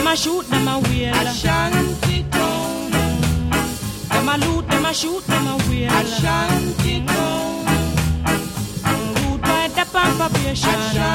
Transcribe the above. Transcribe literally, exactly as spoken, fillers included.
a shoot, them a wheel. Ashanti town. Them a loot, them a shoot, them a wheel. Ashanti town. Root by the pampa patient.